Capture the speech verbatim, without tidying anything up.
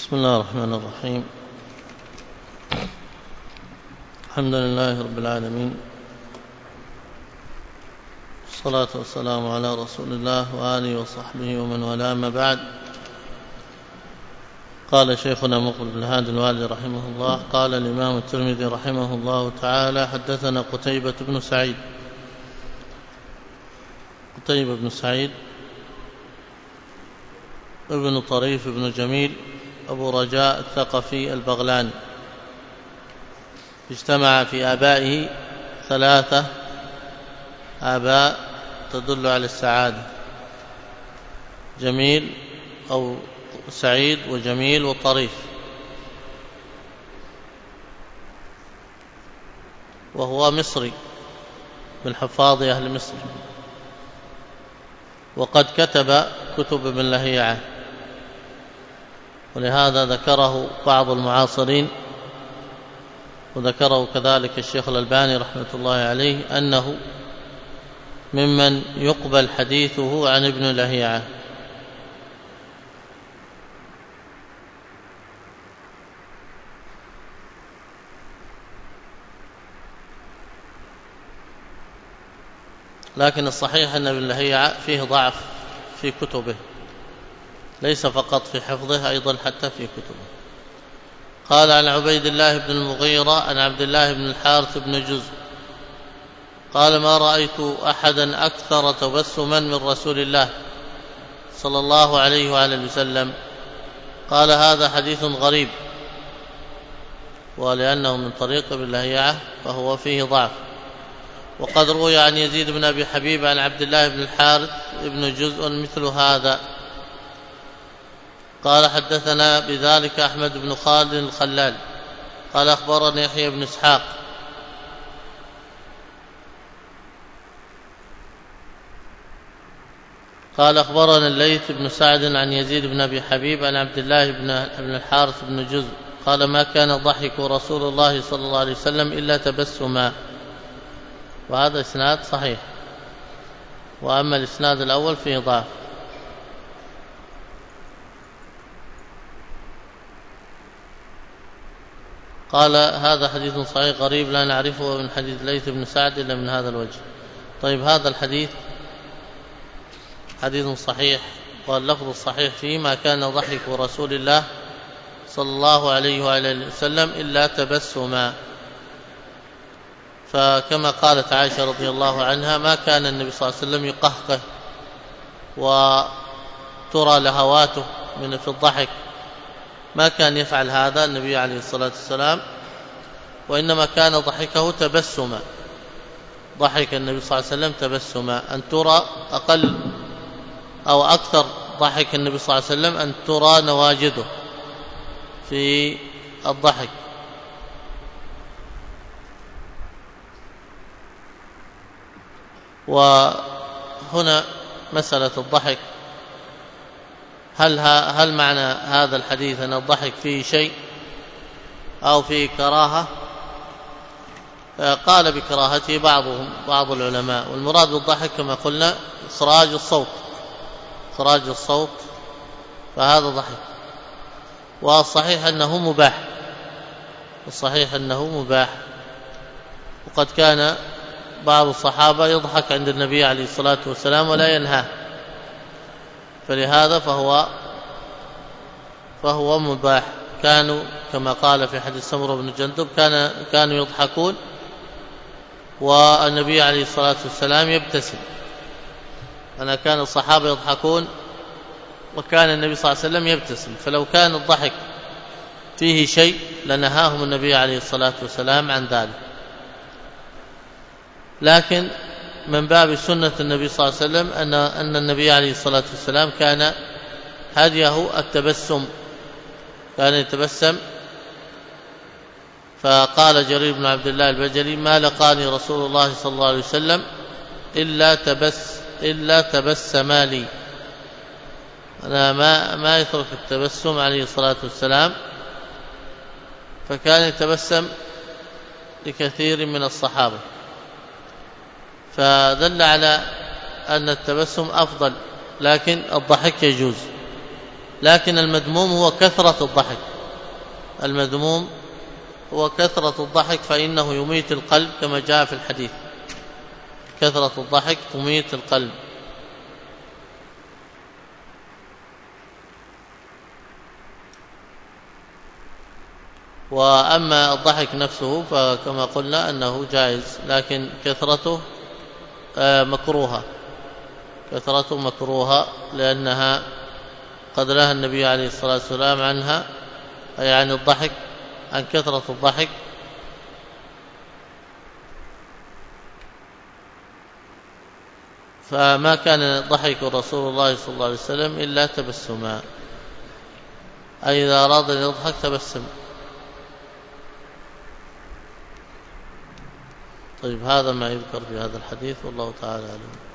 بسم الله الرحمن الرحيم. الحمد لله رب العالمين، والصلاة والسلام على رسول الله وآله وصحبه ومن والاه، أما بعد. قال شيخنا مقبل بن هادي الوالي رحمه الله: قال الإمام الترمذي رحمه الله تعالى: حدثنا قتيبة بن سعيد. قتيبة بن سعيد ابن طريف بن جميل أبو رجاء الثقفي البغلاني، اجتمع في آبائه ثلاثة آباء تدل على السعادة: جميل أو سعيد وجميل وطريف، وهو مصري من حفاظ أهل مصر، وقد كتب كتب ابن لهيعة، ولهذا ذكره بعض المعاصرين، وذكره كذلك الشيخ الألباني رحمة الله عليه أنه ممن يقبل حديثه عن ابن لهيعة. لكن الصحيح أن ابن لهيعة فيه ضعف في كتبه، ليس فقط في حفظه، أيضا حتى في كتبه. قال: عن عبيد الله بن المغيرة عن عبد الله بن الحارث بن جزء قال: ما رأيت أحدا أكثر تبسما من رسول الله صلى الله عليه وآله وسلم. قال: هذا حديث غريب، ولأنه من طريق ابن لهيعة فهو فيه ضعف. وقد روي عن يزيد بن أبي حبيب عن عبد الله بن الحارث بن جزء مثل هذا. قال: حدثنا بذلك أحمد بن خالد الخلال قال: أخبرني يحيى بن إسحاق قال: أخبرنا الليث بن سعد عن يزيد بن أبي حبيب عن عبد الله بن الحارث بن جزء قال: ما كان ضحك رسول الله صلى الله عليه وسلم إلا تبسما. وهذا إسناد صحيح، وأما الإسناد الأول فيه ضعف. قال: هذا حديث صحيح غريب لا نعرفه من حديث ليث بن سعد إلا من هذا الوجه. طيب، هذا الحديث حديث صحيح، واللفظ الصحيح فيه: ما كان ضحك رسول الله صلى الله عليه وآله وسلم إلا تبسما. فكما قالت عائشة رضي الله عنها: ما كان النبي صلى الله عليه وسلم يقهقه وترى لهواته من في الضحك، ما كان يفعل هذا النبي عليه الصلاة والسلام، وإنما كان ضحكه تبسما. ضحك النبي صلى الله عليه وسلم تبسما، أن ترى أقل أو أكثر ضحك النبي صلى الله عليه وسلم أن ترى نواجذه في الضحك. وهنا مسألة الضحك، هل هل معنى هذا الحديث أن الضحك فيه شيء أو فيه كراهة؟ قال بكراهته بعضهم بعض العلماء، والمراد بالضحك كما قلنا إخراج الصوت، إخراج الصوت، فهذا ضحك. والصحيح أنه مباح، الصحيح أنه مباح. وقد كان بعض الصحابة يضحك عند النبي عليه الصلاة والسلام ولا ينهاه، فلهذا فهو فهو مباح. كانوا كما قال في حديث سمرة بن جندب: كان كانوا يضحكون والنبي عليه الصلاة والسلام يبتسم. أنا كان الصحابة يضحكون وكان النبي صلى الله عليه وسلم يبتسم، فلو كان الضحك فيه شيء لنهاهم النبي عليه الصلاة والسلام عن ذلك. لكن من باب سنة النبي صلى الله عليه وسلم أن أن النبي عليه الصلاة والسلام كان هديه التبسم، كان يتبسم. فقال جرير بن عبد الله البجلي: ما لقاني رسول الله صلى الله عليه وسلم إلا تبس إلا تبسم لي. أنا ما ما يترك التبسم عليه الصلاة والسلام، فكان يتبسم لكثير من الصحابة، فدل على أن التبسم أفضل، لكن الضحك يجوز. لكن المذموم هو كثرة الضحك، المذموم هو كثرة الضحك فإنه يميت القلب كما جاء في الحديث، كثرة الضحك تميت القلب. وأما الضحك نفسه فكما قلنا أنه جائز، لكن كثرته مكروهة، كثرته مكروهة لأنها قد نهى النبي عليه الصلاة والسلام عنها، أي عن الضحك، عن كثرة الضحك. فما كان ضحك رسول الله صلى الله عليه وسلم إلا تبسما، أي إذا أراد أن يضحك تبسم. طيب هذا ما يذكر في هذا الحديث، والله تعالى أعلم.